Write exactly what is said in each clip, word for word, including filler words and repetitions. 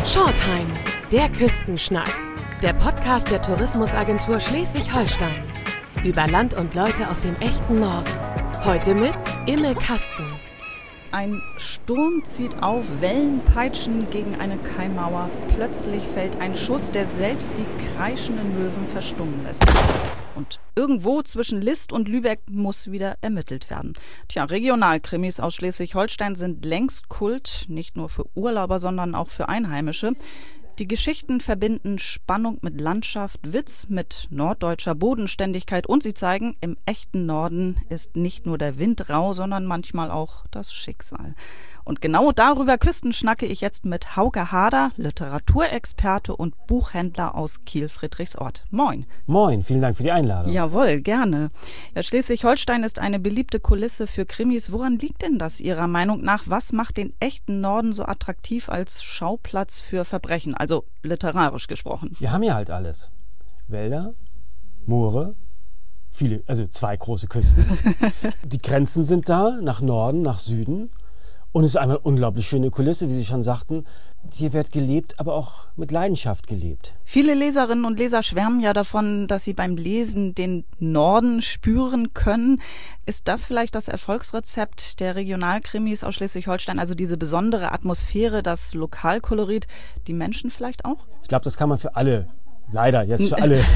Shortime, der Küstenschnack. Der Podcast der Tourismusagentur Schleswig-Holstein. Über Land und Leute aus dem echten Norden. Heute mit Imme Kasten. Ein Sturm zieht auf, Wellen peitschen gegen eine Kaimauer. Plötzlich fällt ein Schuss, der selbst die kreischenden Möwen verstummen lässt. Und irgendwo zwischen List und Lübeck muss wieder ermittelt werden. Tja, Regionalkrimis aus Schleswig-Holstein sind längst Kult, nicht nur für Urlauber, sondern auch für Einheimische. Die Geschichten verbinden Spannung mit Landschaft, Witz mit norddeutscher Bodenständigkeit und sie zeigen, im echten Norden ist nicht nur der Wind rau, sondern manchmal auch das Schicksal. Und genau darüber küstenschnacke ich jetzt mit Hauke Hader, Literaturexperte und Buchhändler aus Kiel-Friedrichsort. Moin. Moin, vielen Dank für die Einladung. Jawohl, gerne. Ja, Schleswig-Holstein ist eine beliebte Kulisse für Krimis. Woran liegt denn das Ihrer Meinung nach? Was macht den echten Norden so attraktiv als Schauplatz für Verbrechen? Also literarisch gesprochen. Wir haben ja halt alles. Wälder, Moore, viele, also zwei große Küsten. Die Grenzen sind da, nach Norden, nach Süden. Und es ist eine unglaublich schöne Kulisse, wie Sie schon sagten. Hier wird gelebt, aber auch mit Leidenschaft gelebt. Viele Leserinnen und Leser schwärmen ja davon, dass sie beim Lesen den Norden spüren können. Ist das vielleicht das Erfolgsrezept der Regionalkrimis aus Schleswig-Holstein? Also diese besondere Atmosphäre, das Lokalkolorit, die Menschen vielleicht auch? Ich glaube, das kann man für alle, leider jetzt für alle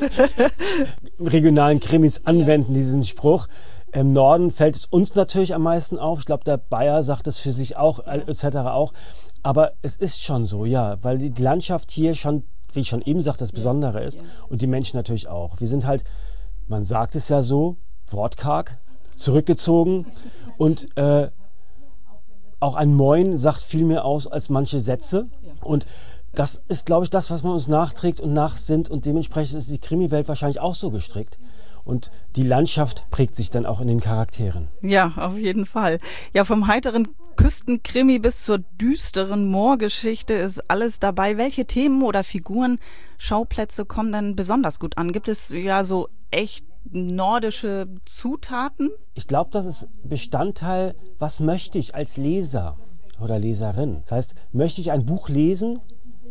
regionalen Krimis anwenden, diesen Spruch. Im Norden fällt es uns natürlich am meisten auf. Ich glaube, der Bayer sagt es für sich auch, et cetera auch. Aber es ist schon so, ja, weil die Landschaft hier schon, wie ich schon eben sagte, das Besondere ist. Und die Menschen natürlich auch. Wir sind halt, man sagt es ja so, wortkarg, zurückgezogen. Und äh, auch ein Moin sagt viel mehr aus als manche Sätze. Und das ist, glaube ich, das, was man uns nachträgt und nachsinnt. Und dementsprechend ist die Krimiwelt wahrscheinlich auch so gestrickt. Und die Landschaft prägt sich dann auch in den Charakteren. Ja, auf jeden Fall. Ja, vom heiteren Küstenkrimi bis zur düsteren Moorgeschichte ist alles dabei. Welche Themen oder Figuren, Schauplätze kommen denn besonders gut an? Gibt es ja so echt nordische Zutaten? Ich glaube, das ist Bestandteil, was möchte ich als Leser oder Leserin? Das heißt, möchte ich ein Buch lesen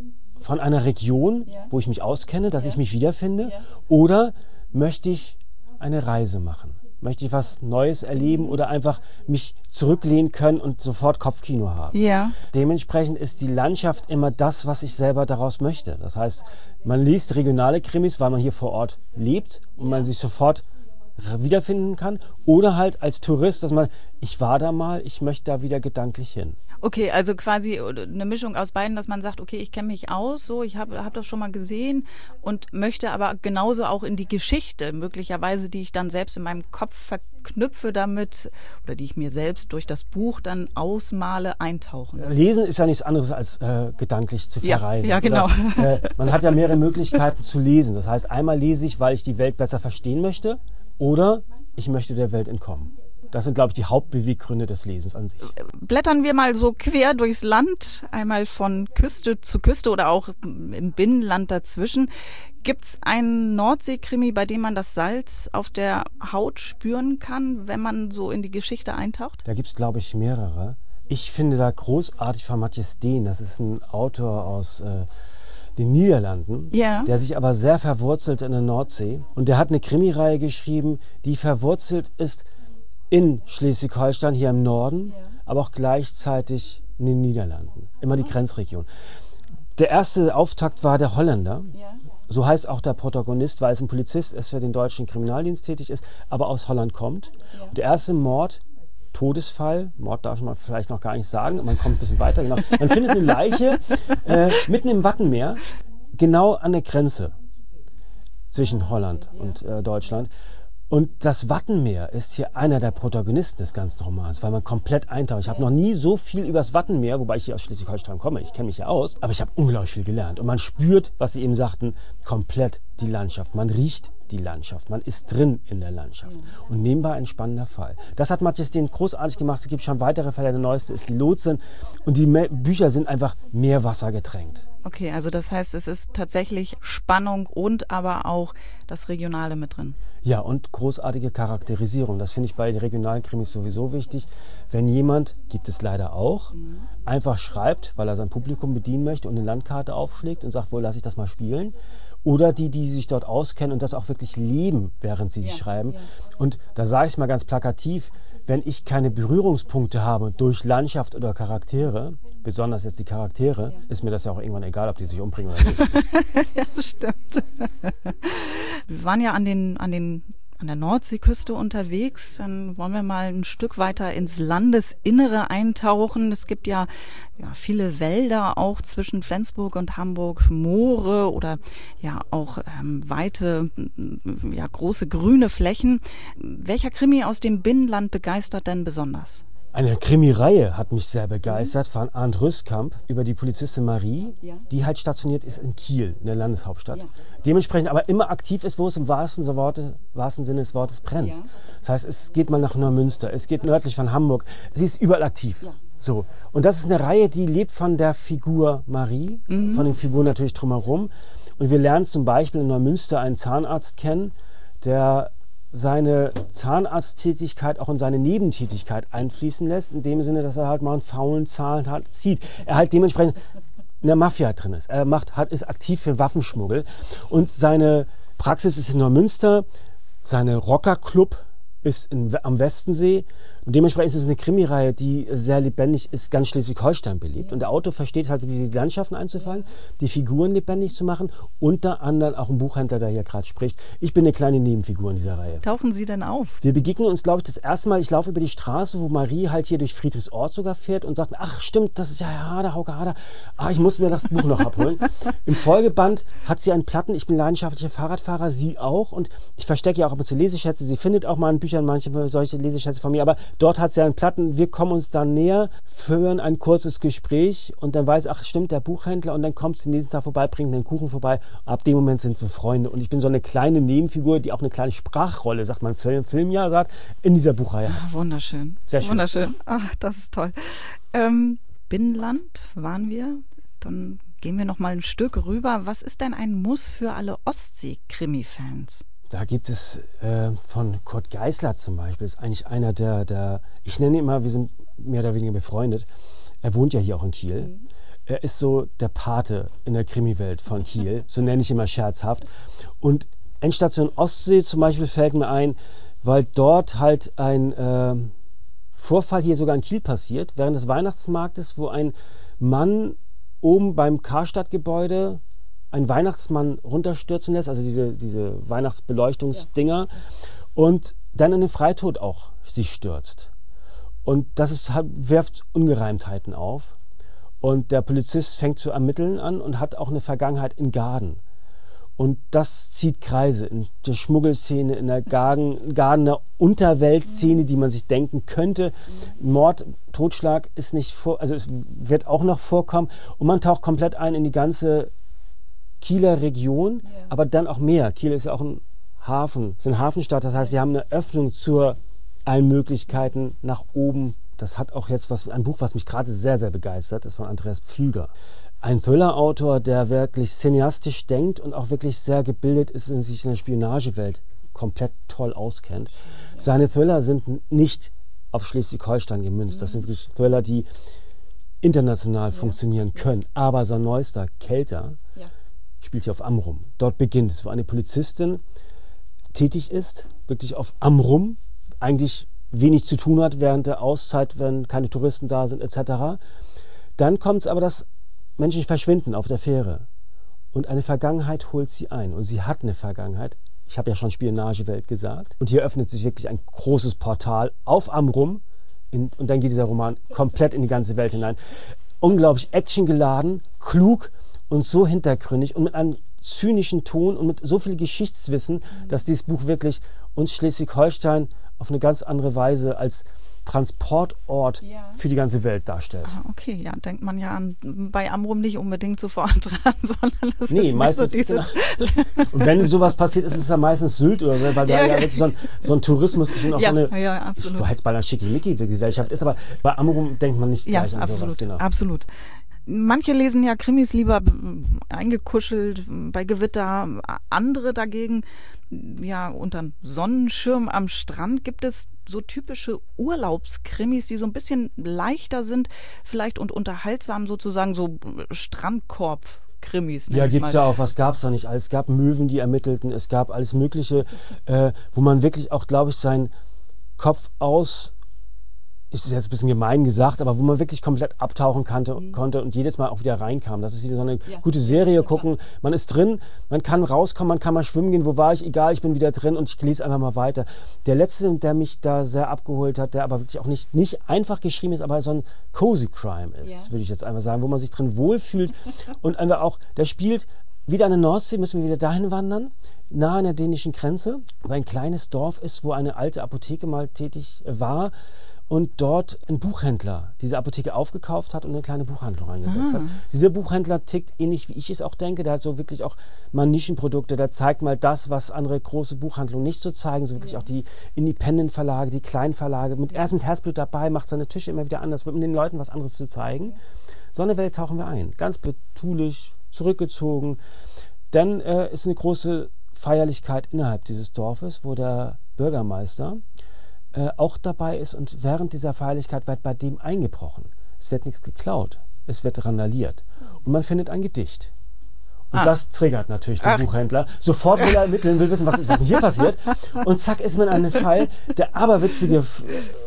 von einer Region, ja, wo ich mich auskenne, dass ja. ich mich wiederfinde? Ja. Oder möchte ich eine Reise machen? Möchte ich was Neues erleben oder einfach mich zurücklehnen können und sofort Kopfkino haben? Ja. Dementsprechend ist die Landschaft immer das, was ich selber daraus möchte. Das heißt, man liest regionale Krimis, weil man hier vor Ort lebt und man sich sofort wiederfinden kann. Oder halt als Tourist, dass man, ich war da mal, ich möchte da wieder gedanklich hin. Okay, also quasi eine Mischung aus beiden, dass man sagt, okay, ich kenne mich aus, so, ich habe hab das schon mal gesehen und möchte aber genauso auch in die Geschichte, möglicherweise, die ich dann selbst in meinem Kopf verknüpfe damit oder die ich mir selbst durch das Buch dann ausmale, eintauchen. Lesen ist ja nichts anderes als äh, gedanklich zu verreisen. Ja, ja genau. Oder, äh, man hat ja mehrere Möglichkeiten zu lesen. Das heißt, einmal lese ich, weil ich die Welt besser verstehen möchte oder ich möchte der Welt entkommen. Das sind, glaube ich, die Hauptbeweggründe des Lesens an sich. Blättern wir mal so quer durchs Land, einmal von Küste zu Küste oder auch im Binnenland dazwischen. Gibt es einen Nordseekrimi, bei dem man das Salz auf der Haut spüren kann, wenn man so in die Geschichte eintaucht? Da gibt es, glaube ich, mehrere. Ich finde da großartig von Matjes Deen, das ist ein Autor aus äh, den Niederlanden, ja. der sich aber sehr verwurzelt in der Nordsee. Und der hat eine Krimireihe geschrieben, die verwurzelt ist in Schleswig-Holstein, hier im Norden, ja. aber auch gleichzeitig in den Niederlanden. Immer die Grenzregion. Der erste Auftakt war der Holländer. Ja. So heißt auch der Protagonist, weil es ein Polizist ist, für den deutschen Kriminaldienst tätig ist, aber aus Holland kommt. Ja. Der erste Mord, Todesfall, Mord darf man vielleicht noch gar nicht sagen, man kommt ein bisschen weiter. Genau. Man findet eine Leiche äh, mitten im Wattenmeer, genau an der Grenze zwischen Holland ja. und äh, Deutschland. Und das Wattenmeer ist hier einer der Protagonisten des ganzen Romans, weil man komplett eintaucht. Ich habe noch nie so viel über das Wattenmeer, wobei ich hier aus Schleswig-Holstein komme, ich kenne mich ja aus, aber ich habe unglaublich viel gelernt. Und man spürt, was Sie eben sagten, komplett die Landschaft. Man riecht die Landschaft, man ist drin in der Landschaft. Und nebenbei ein spannender Fall. Das hat Matjes Deen großartig gemacht. Es gibt schon weitere Fälle, der neueste ist die Lotsin. Und die Me- Bücher sind einfach meerwassergetränkt. Okay, also das heißt, es ist tatsächlich Spannung und aber auch das Regionale mit drin. Ja, und großartige Charakterisierung. Das finde ich bei den regionalen Krimis sowieso wichtig. Wenn jemand, gibt es leider auch, mhm. einfach schreibt, weil er sein Publikum bedienen möchte und eine Landkarte aufschlägt und sagt, wohl, lasse ich das mal spielen. Oder die, die sich dort auskennen und das auch wirklich leben, während sie ja, sich schreiben. Ja. Und da sage ich mal ganz plakativ, wenn ich keine Berührungspunkte habe durch Landschaft oder Charaktere, besonders jetzt die Charaktere, ja. ist mir das ja auch irgendwann egal, ob die sich umbringen oder nicht. Ja, stimmt. Wir waren ja an den, an den an der Nordseeküste unterwegs. Dann wollen wir mal ein Stück weiter ins Landesinnere eintauchen. Es gibt ja, ja viele Wälder auch zwischen Flensburg und Hamburg, Moore oder ja auch ähm, weite, ja große grüne Flächen. Welcher Krimi aus dem Binnenland begeistert denn besonders? Eine Krimireihe hat mich sehr begeistert von Arndt Rüstkamp über die Polizistin Marie, ja. die halt stationiert ist in Kiel, in der Landeshauptstadt. Ja. Dementsprechend aber immer aktiv ist, wo es im wahrsten, so Worte, wahrsten Sinne des Wortes brennt. Ja. Das heißt, es geht mal nach Neumünster, es geht nördlich von Hamburg. Sie ist überall aktiv. Ja. So. Und das ist eine Reihe, die lebt von der Figur Marie, mhm. von den Figuren natürlich drumherum. Und wir lernen zum Beispiel in Neumünster einen Zahnarzt kennen, der seine Zahnarzttätigkeit auch in seine Nebentätigkeit einfließen lässt, in dem Sinne, dass er halt mal einen faulen Zahn hat, zieht. Er halt dementsprechend in der Mafia drin ist. Er macht, hat, ist aktiv für Waffenschmuggel. Und seine Praxis ist in Neumünster, seine Rockerclub ist in, am Westensee. Und dementsprechend ist es eine Krimireihe, die sehr lebendig ist, ganz Schleswig-Holstein belebt. Ja. Und der Autor versteht es halt, wirklich die Landschaften einzufallen, die Figuren lebendig zu machen, unter anderem auch ein Buchhändler, der hier gerade spricht. Ich bin eine kleine Nebenfigur in dieser Reihe. Tauchen Sie denn auf? Wir begegnen uns, glaube ich, das erste Mal, ich laufe über die Straße, wo Marie halt hier durch Friedrichsort sogar fährt und sagt, ach stimmt, das ist ja Hader, Hauke Hader. Ah, ich muss mir das Buch noch abholen. Im Folgeband hat sie einen Platten, ich bin leidenschaftlicher Fahrradfahrer, sie auch. Und ich verstecke ja auch ab und zu Leseschätze. Sie findet auch mal in Büchern manche solche Leseschätze von mir, aber dort hat sie einen Platten, wir kommen uns dann näher, führen ein kurzes Gespräch und dann weiß, ach stimmt, der Buchhändler und dann kommt sie nächsten Tag vorbei, bringt einen Kuchen vorbei. Ab dem Moment sind wir Freunde und ich bin so eine kleine Nebenfigur, die auch eine kleine Sprachrolle, sagt man im Filmjahr, sagt, in dieser Buchreihe. Ah, wunderschön. Sehr schön. Wunderschön. Ach, das ist toll. Ähm, Binnenland waren wir, dann gehen wir noch mal ein Stück rüber. Was ist denn ein Muss für alle Ostsee-Krimi-Fans? Da gibt es äh, von Kurt Geisler zum Beispiel, ist eigentlich einer der, der, ich nenne ihn immer, wir sind mehr oder weniger befreundet. Er wohnt ja hier auch in Kiel. Mhm. Er ist so der Pate in der Krimiwelt von Kiel, so nenne ich ihn immer scherzhaft. Und Endstation Ostsee zum Beispiel fällt mir ein, weil dort halt ein äh, Vorfall hier sogar in Kiel passiert, während des Weihnachtsmarktes, wo ein Mann oben beim Karstadt-Gebäude einen Weihnachtsmann runterstürzen lässt, also diese, diese Weihnachtsbeleuchtungsdinger, ja. und dann in den Freitod auch sich stürzt. Und das ist, wirft Ungereimtheiten auf. Und der Polizist fängt zu ermitteln an und hat auch eine Vergangenheit in Gaden. Und das zieht Kreise in der Schmuggelszene, in der Gaden, Gadener Unterweltszene, die man sich denken könnte. Mord, Totschlag ist nicht vor, also es wird auch noch vorkommen. Und man taucht komplett ein in die ganze Kieler Region, ja. aber dann auch mehr. Kiel ist ja auch ein Hafen, ist eine Hafenstadt. Das heißt, wir haben eine Öffnung zu allen Möglichkeiten nach oben. Das hat auch jetzt was, ein Buch, was mich gerade sehr, sehr begeistert, ist von Andreas Pflüger. Ein Thriller-Autor, der wirklich cineastisch denkt und auch wirklich sehr gebildet ist und sich in der Spionagewelt komplett toll auskennt. Seine Thriller sind nicht auf Schleswig-Holstein gemünzt. Das sind wirklich Thriller, die international ja. funktionieren können. Aber sein neuester, Kelter, ja. spielt hier auf Amrum. Dort beginnt es, wo eine Polizistin tätig ist, wirklich auf Amrum, eigentlich wenig zu tun hat während der Auszeit, wenn keine Touristen da sind et cetera. Dann kommt es aber, dass Menschen verschwinden auf der Fähre und eine Vergangenheit holt sie ein. Und sie hat eine Vergangenheit. Ich habe ja schon Spionagewelt gesagt. Und hier öffnet sich wirklich ein großes Portal auf Amrum in, und dann geht dieser Roman komplett in die ganze Welt hinein. Unglaublich actiongeladen, klug und so hintergründig und mit einem zynischen Ton und mit so viel Geschichtswissen, mhm. dass dieses Buch wirklich uns Schleswig-Holstein auf eine ganz andere Weise als Transportort ja. für die ganze Welt darstellt. Ah, okay, ja, denkt man ja an, bei Amrum nicht unbedingt sofort dran, sondern es nee, ist meistens so dieses... Genau. Und wenn sowas passiert, ist es ja meistens Sylt oder so, weil da ja, ja wirklich so ein, so ein Tourismus ist und auch ja, so eine, ja, absolut. ich weiß bald eine Schickimicki-Gesellschaft ist, aber bei Amrum denkt man nicht ja, gleich an absolut, sowas. Genau. Absolut. Manche lesen ja Krimis lieber eingekuschelt bei Gewitter, andere dagegen ja unterm Sonnenschirm am Strand. Gibt es so typische Urlaubskrimis, die so ein bisschen leichter sind vielleicht und unterhaltsam sozusagen, so Strandkorb-Krimis? Ja, gibt's ja auch. Was gab's da nicht alles? Es gab Möwen, die ermittelten, es gab alles Mögliche, äh, wo man wirklich auch, glaube ich, seinen Kopf aus... ist jetzt ein bisschen gemein gesagt, aber wo man wirklich komplett abtauchen konnte, mhm. konnte und jedes Mal auch wieder reinkam. Das ist wieder so eine ja. gute Serie ja, gucken. Man ist drin, man kann rauskommen, man kann mal schwimmen gehen. Wo war ich? Egal, ich bin wieder drin und ich lese einfach mal weiter. Der letzte, der mich da sehr abgeholt hat, der aber wirklich auch nicht, nicht einfach geschrieben ist, aber so ein Cozy Crime ist, ja. würde ich jetzt einfach sagen, wo man sich drin wohlfühlt und einfach auch, der spielt wieder an der Nordsee, müssen wir wieder dahin wandern, nahe an der dänischen Grenze, wo ein kleines Dorf ist, wo eine alte Apotheke mal tätig war. Und dort ein Buchhändler diese Apotheke aufgekauft hat und eine kleine Buchhandlung reingesetzt ah. hat. Dieser Buchhändler tickt ähnlich, wie ich es auch denke. Der hat so wirklich auch mal Nischenprodukte. Der zeigt mal das, was andere große Buchhandlungen nicht so zeigen. So wirklich ja. auch die Independent-Verlage, die kleinen Verlage. Mit, er ist mit Herzblut dabei, macht seine Tische immer wieder anders, um den Leuten was anderes zu zeigen. Ja. So eine Welt tauchen wir ein. Ganz betulich, zurückgezogen. Dann äh, ist eine große Feierlichkeit innerhalb dieses Dorfes, wo der Bürgermeister Äh, auch dabei ist und während dieser Feierlichkeit wird bei dem eingebrochen. Es wird nichts geklaut, es wird randaliert und man findet ein Gedicht. Und ah. das triggert natürlich den Ach. Buchhändler. Sofort will er ermitteln, will wissen, was ist was hier passiert und zack ist man in einem Fall, der aberwitzige F-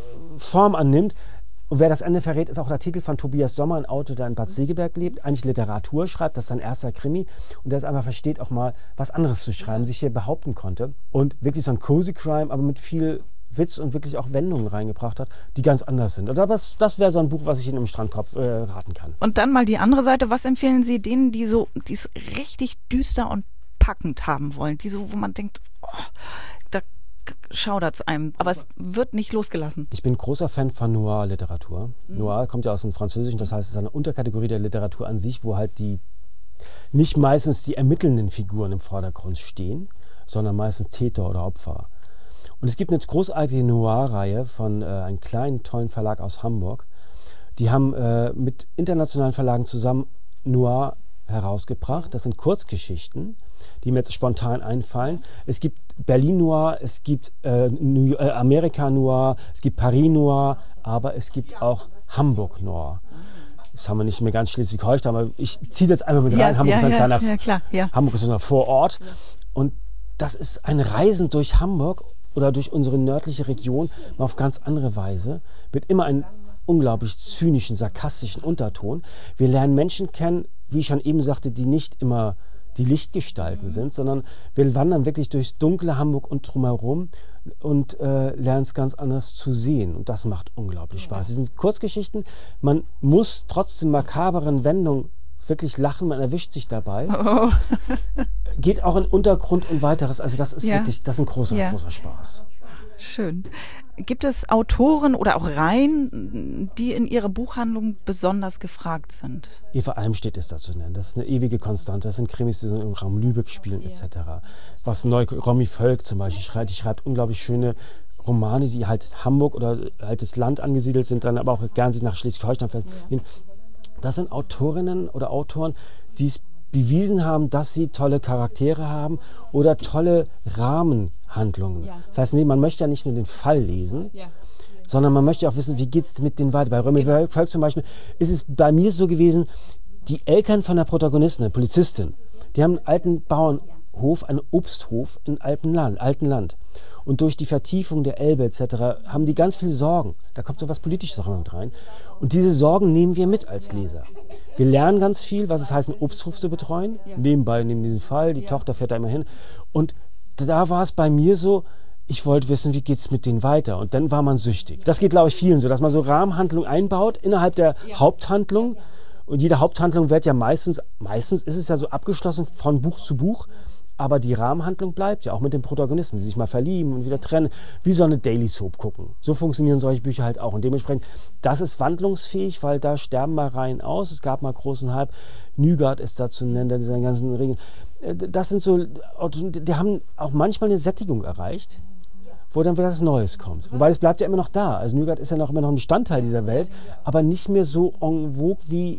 Form annimmt. Und wer das Ende verrät, ist auch der Titel von Tobias Sommer, ein Autor, der in Bad Segeberg lebt, eigentlich Literatur schreibt, das ist sein erster Krimi und der es einfach versteht, auch mal was anderes zu schreiben, sich hier behaupten konnte. Und wirklich so ein Cozy Crime, aber mit viel Witz und wirklich auch Wendungen reingebracht hat, die ganz anders sind. Aber das, das wäre so ein Buch, was ich Ihnen im Strandkorb äh, raten kann. Und dann mal die andere Seite. Was empfehlen Sie denen, die so, die es richtig düster und packend haben wollen? Die so, wo man denkt, oh, da schaudert es einem. Aber es wird nicht losgelassen. Ich bin großer Fan von Noir-Literatur. Mhm. Noir kommt ja aus dem Französischen, das heißt, es ist eine Unterkategorie der Literatur an sich, wo halt die nicht meistens die ermittelnden Figuren im Vordergrund stehen, sondern meistens Täter oder Opfer. Und es gibt eine großartige Noir-Reihe von äh, einem kleinen, tollen Verlag aus Hamburg. Die haben äh, mit internationalen Verlagen zusammen Noir herausgebracht. Das sind Kurzgeschichten, die mir jetzt spontan einfallen. Es gibt Berlin Noir, es gibt äh, New- äh, Amerika Noir, es gibt Paris Noir, aber es gibt auch Hamburg Noir. Das haben wir nicht mehr ganz Schleswig-Holstein, aber ich ziehe das einfach mit rein. Ja, Hamburg ja, ist ein ja, kleiner ja, klar, ja. Hamburg ist so ein Vorort. Und das ist ein Reisen durch Hamburg oder durch unsere nördliche Region mal auf ganz andere Weise, mit immer einem unglaublich zynischen, sarkastischen Unterton. Wir lernen Menschen kennen, wie ich schon eben sagte, die nicht immer die Lichtgestalten mhm. sind, sondern wir wandern wirklich durchs dunkle Hamburg und drumherum und äh, lernen es ganz anders zu sehen. Und das macht unglaublich Spaß. Das sind Kurzgeschichten, man muss trotz der makaberen Wendung wirklich lachen, man erwischt sich dabei. Oh. Geht auch in Untergrund und weiteres. Also das ist ja. wirklich, das ist ein großer, ja. großer Spaß. Schön. Gibt es Autoren oder auch Reihen, die in ihrer Buchhandlung besonders gefragt sind? Eva Almstedt ist da zu nennen. Das ist eine ewige Konstante. Das sind Krimis, die so im Raum Lübeck spielen, ja. et cetera. Was neu, Romy Völk zum Beispiel schreibt, die schreibt unglaublich schöne Romane, die halt Hamburg oder halt das Land angesiedelt sind, dann aber auch gern sich nach Schleswig-Holstein verziehen. Ja. Das sind Autorinnen oder Autoren, die es bewiesen haben, dass sie tolle Charaktere haben oder tolle Rahmenhandlungen. Ja. Das heißt, nee, man möchte ja nicht nur den Fall lesen, ja. sondern man möchte auch wissen, wie geht es mit denen weiter. Bei Romy genau. Völk zum Beispiel ist es bei mir so gewesen, die Eltern von der Protagonistin, eine Polizistin, die haben einen alten Bauernhof, einen Obsthof in Alpenland, Altenland. Und durch die Vertiefung der Elbe et cetera haben die ganz viele Sorgen. Da kommt so was Politisches rein. Und diese Sorgen nehmen wir mit als Leser. Wir lernen ganz viel, was es heißt, einen Obsthof zu betreuen. Ja. Nebenbei, neben diesem Fall, die ja. Tochter fährt da immer hin. Und da war es bei mir so, ich wollte wissen, wie geht es mit denen weiter. Und dann war man süchtig. Das geht, glaube ich, vielen so, dass man so Rahmenhandlung einbaut innerhalb der ja. Haupthandlung. Und jede Haupthandlung wird ja meistens, meistens ist es ja so abgeschlossen von Buch zu Buch. Aber die Rahmenhandlung bleibt ja auch mit den Protagonisten, die sich mal verlieben und wieder trennen, wie so eine Daily Soap gucken. So funktionieren solche Bücher halt auch. Und dementsprechend, das ist wandlungsfähig, weil da sterben mal Reihen aus. Es gab mal großen Hype. Nygard ist da zu nennen, der diese ganzen Regeln. Das sind so, die haben auch manchmal eine Sättigung erreicht, wo dann wieder was Neues kommt. Wobei es bleibt ja immer noch da. Also Nygard ist ja noch immer noch ein Bestandteil dieser Welt, aber nicht mehr so en vogue wie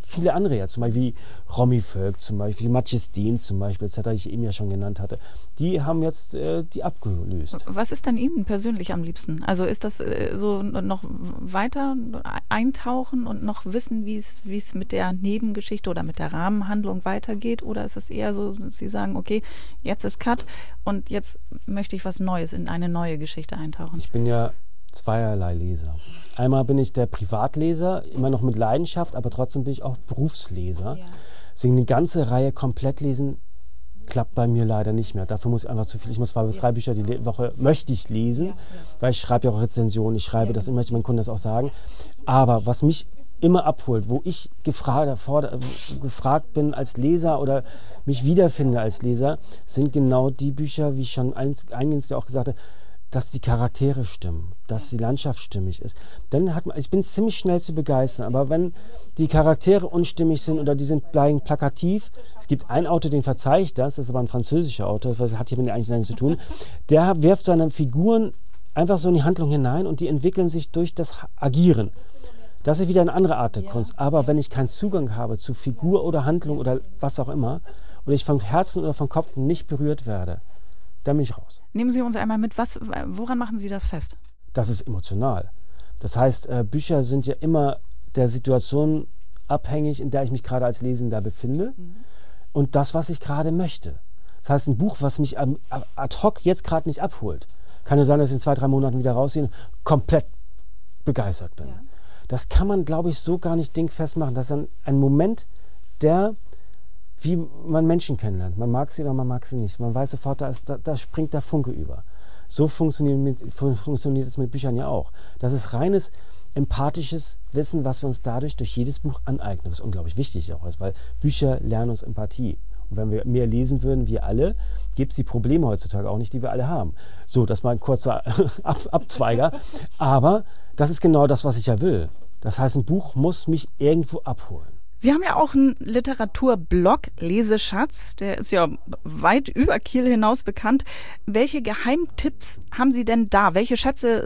viele andere ja, zum Beispiel wie Romy Völk, zum Beispiel Matthias Dehn zum Beispiel, et cetera, die ich eben ja schon genannt hatte, die haben jetzt äh, die abgelöst. Was ist denn Ihnen persönlich am liebsten? Also ist das äh, so noch weiter eintauchen und noch wissen, wie es wie es mit der Nebengeschichte oder mit der Rahmenhandlung weitergeht? Oder ist es eher so, dass Sie sagen, okay, jetzt ist Cut und jetzt möchte ich was Neues in eine neue Geschichte eintauchen? Ich bin ja zweierlei Leser. Einmal bin ich der Privatleser, immer noch mit Leidenschaft, aber trotzdem bin ich auch Berufsleser. Ja. Deswegen eine ganze Reihe komplett lesen klappt bei mir leider nicht mehr. Dafür muss ich einfach zu viel. Ich muss zwei bis drei Bücher die Woche möchte ich lesen, ja, ja. weil ich schreibe ja auch Rezensionen, ich schreibe ja, das, möchte meinen Kunden das auch sagen. Aber was mich immer abholt, wo ich gefragt, vor, gefragt bin als Leser oder mich wiederfinde als Leser, sind genau die Bücher, wie ich schon eingehend auch gesagt habe, dass die Charaktere stimmen, dass die Landschaft stimmig ist. Dann hat man, ich bin ziemlich schnell zu begeistern, aber wenn die Charaktere unstimmig sind oder die sind bleiben plakativ, es gibt einen Autor, den verzeihe ich das, das ist aber ein französischer Autor, das hat hier mit eigentlich nichts zu tun, der wirft seine Figuren einfach so in die Handlung hinein und die entwickeln sich durch das Agieren. Das ist wieder eine andere Art der Kunst, aber wenn ich keinen Zugang habe zu Figur oder Handlung oder was auch immer und ich vom Herzen oder vom Kopf nicht berührt werde, dann bin ich raus. Nehmen Sie uns einmal mit, was, woran machen Sie das fest? Das ist emotional. Das heißt, äh, Bücher sind ja immer der Situation abhängig, in der ich mich gerade als Lesender befinde mhm. und das, was ich gerade möchte. Das heißt, ein Buch, was mich ad hoc jetzt gerade nicht abholt, kann ja sein, dass ich in zwei, drei Monaten wieder rausgehe und komplett begeistert bin. Ja. Das kann man, glaube ich, so gar nicht dingfest machen. Das ist ein, ein Moment, der wie man Menschen kennenlernt. Man mag sie oder man mag sie nicht. Man weiß sofort, da, ist, da, da springt der Funke über. So funktioniert, mit, funktioniert es mit Büchern ja auch. Das ist reines empathisches Wissen, was wir uns dadurch durch jedes Buch aneignen. Was unglaublich wichtig auch ist, weil Bücher lernen uns Empathie. Und wenn wir mehr lesen würden, wir alle, gibt es die Probleme heutzutage auch nicht, die wir alle haben. So, das mal ein kurzer Ab Abzweiger. Aber das ist genau das, was ich ja will. Das heißt, ein Buch muss mich irgendwo abholen. Sie haben ja auch einen Literaturblog, Leseschatz, der ist ja weit über Kiel hinaus bekannt. Welche Geheimtipps haben Sie denn da? Welche Schätze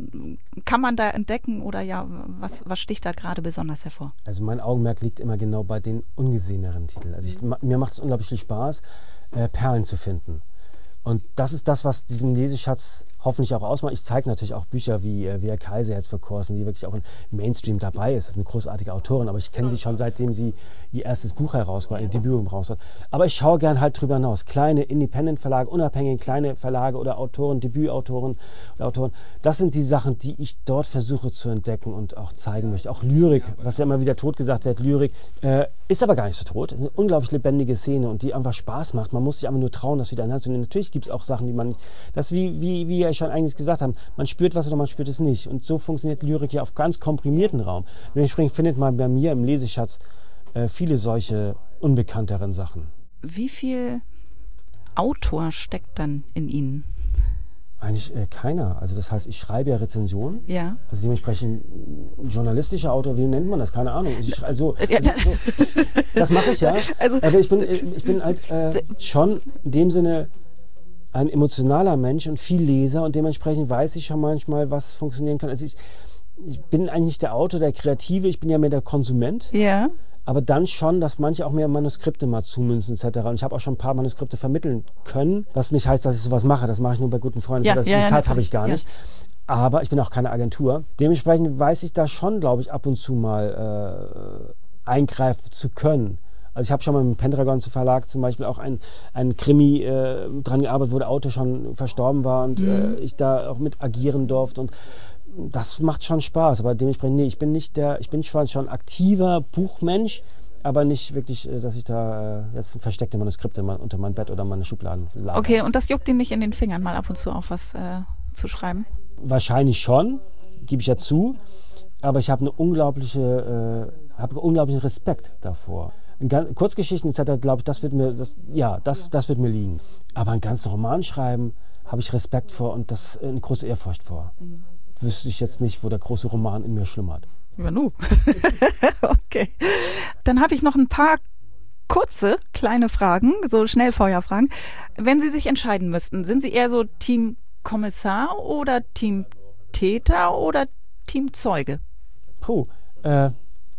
kann man da entdecken oder ja, was, was sticht da gerade besonders hervor? Also mein Augenmerk liegt immer genau bei den ungeseheneren Titeln. Also ich, mir macht es unglaublich viel Spaß, äh, Perlen zu finden. Und das ist das, was diesen Leseschatz hoffentlich auch ausmacht. Ich zeige natürlich auch Bücher wie äh, Wea Kaiser jetzt für Korsen, die wirklich auch im Mainstream dabei ist. Das ist eine großartige Autorin, aber ich kenne sie schon seitdem sie ihr erstes Buch herausgebracht, ihr Debüt rausgebracht. Aber ich schaue gern halt drüber hinaus. Kleine Independent-Verlage, unabhängige kleine Verlage oder Autoren, Debütautoren oder Autoren. Das sind die Sachen, die ich dort versuche zu entdecken und auch zeigen möchte. Auch Lyrik, was ja immer wieder tot gesagt wird, Lyrik äh, ist aber gar nicht so tot. Eine unglaublich lebendige Szene und die einfach Spaß macht. Man muss sich einfach nur trauen, das wieder in die Hand zu nehmen. Natürlich gibt es auch Sachen, die man nicht, das wie, wie, wie ja schon eigentlich gesagt haben, man spürt was oder man spürt es nicht. Und so funktioniert Lyrik ja auf ganz komprimierten Raum. Dementsprechend findet man bei mir im Leseschatz äh, viele solche unbekannteren Sachen. Wie viel Autor steckt dann in Ihnen? Eigentlich äh, keiner. Also das heißt, ich schreibe ja Rezensionen. Ja. Also dementsprechend journalistischer Autor, wie nennt man das? Keine Ahnung. Ich, also, also so, das mache ich ja. Also, aber ich bin, ich bin halt äh, schon in dem Sinne ein emotionaler Mensch und viel Leser und dementsprechend weiß ich schon manchmal, was funktionieren kann. Also ich, ich bin eigentlich nicht der Autor, der Kreative, ich bin ja mehr der Konsument. Ja. Aber dann schon, dass manche auch mehr Manuskripte mal zumünzen et cetera. Und ich habe auch schon ein paar Manuskripte vermitteln können, was nicht heißt, dass ich sowas mache. Das mache ich nur bei guten Freunden. Ja, das, ja, die ja, Zeit habe ich gar ja. nicht. Aber ich bin auch keine Agentur. Dementsprechend weiß ich da schon, glaube ich, ab und zu mal äh, eingreifen zu können. Also ich habe schon mal mit dem Pendragon Verlag zum Beispiel auch ein, ein Krimi äh, dran gearbeitet, wo der Autor schon verstorben war und mhm. äh, ich da auch mit agieren durfte und das macht schon Spaß, aber dementsprechend, nee, ich bin nicht der, ich bin schon aktiver Buchmensch, aber nicht wirklich, dass ich da äh, jetzt versteckte Manuskripte unter mein Bett oder meine Schubladen lagere. Okay, und das juckt Ihnen nicht in den Fingern, mal ab und zu auch was äh, zu schreiben? Wahrscheinlich schon, gebe ich ja zu, aber ich habe eine unglaubliche, äh, habe unglaublichen Respekt davor. In Kurzgeschichten et cetera, glaube ich, das wird mir, das, ja, das, das wird mir liegen. Aber ein ganzen Roman schreiben, habe ich Respekt vor und das eine große Ehrfurcht vor. Mhm. Wüsste ich jetzt nicht, wo der große Roman in mir schlummert. Ja, nu. Okay. Dann habe ich noch ein paar kurze, kleine Fragen, so Schnellfeuerfragen. Wenn Sie sich entscheiden müssten, sind Sie eher so Team Kommissar oder Team Täter oder Team Zeuge? Puh, äh,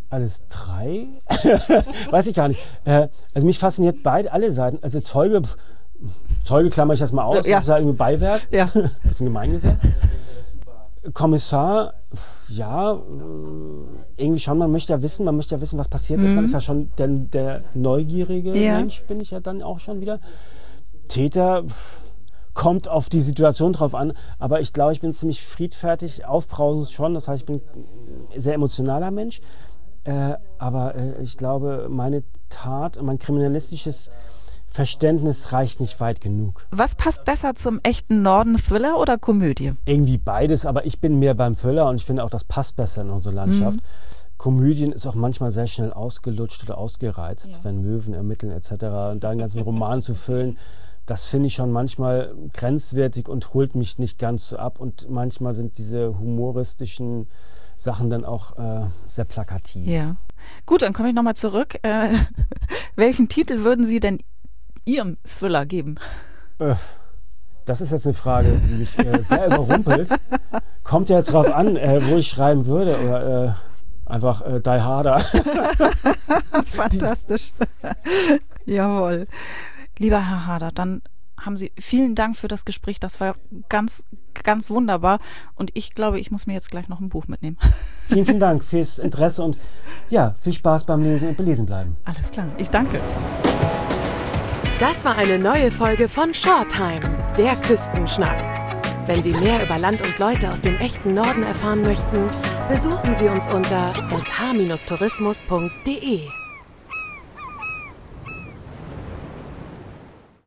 Alles drei? Weiß ich gar nicht. Äh, also mich fasziniert beide, alle Seiten. Also Zeuge, Zeuge klammer ich das mal aus, ja. Das ist ja irgendwie Beiwerk. Ja. Bisschen gemein gesagt. Kommissar, ja, irgendwie schon, man möchte ja wissen, man möchte ja wissen, was passiert ist. Mhm. Man ist ja schon der, der neugierige ja. Mensch, bin ich ja dann auch schon wieder. Täter, kommt auf die Situation drauf an, aber ich glaube, ich bin ziemlich friedfertig, aufbrausend schon, das heißt, ich bin ein sehr emotionaler Mensch, äh, aber äh, ich glaube, meine Tat, mein kriminalistisches Verständnis reicht nicht weit genug. Was passt besser zum echten Norden, Thriller oder Komödie? Irgendwie beides, aber ich bin mehr beim Thriller und ich finde auch, das passt besser in unsere Landschaft. Mhm. Komödien ist auch manchmal sehr schnell ausgelutscht oder ausgereizt, ja. wenn Möwen ermitteln et cetera. Und da einen ganzen Roman zu füllen, das finde ich schon manchmal grenzwertig und holt mich nicht ganz so ab. Und manchmal sind diese humoristischen Sachen dann auch äh, sehr plakativ. Ja. Gut, dann komme ich nochmal zurück. Äh, welchen Titel würden Sie denn Ihrem Thriller geben? Äh, das ist jetzt eine Frage, die mich äh, sehr überrumpelt. Kommt ja jetzt drauf an, äh, wo ich schreiben würde. Oder äh, einfach äh, Die Harder. Fantastisch. Jawohl. Lieber Herr Harder, dann haben Sie vielen Dank für das Gespräch. Das war ganz, ganz wunderbar. Und ich glaube, ich muss mir jetzt gleich noch ein Buch mitnehmen. Vielen, vielen Dank fürs Interesse und ja, viel Spaß beim Lesen und Belesen bleiben. Alles klar, ich danke. Das war eine neue Folge von Shorttime, der Küstenschnack. Wenn Sie mehr über Land und Leute aus dem echten Norden erfahren möchten, besuchen Sie uns unter s h tourismus punkt d e.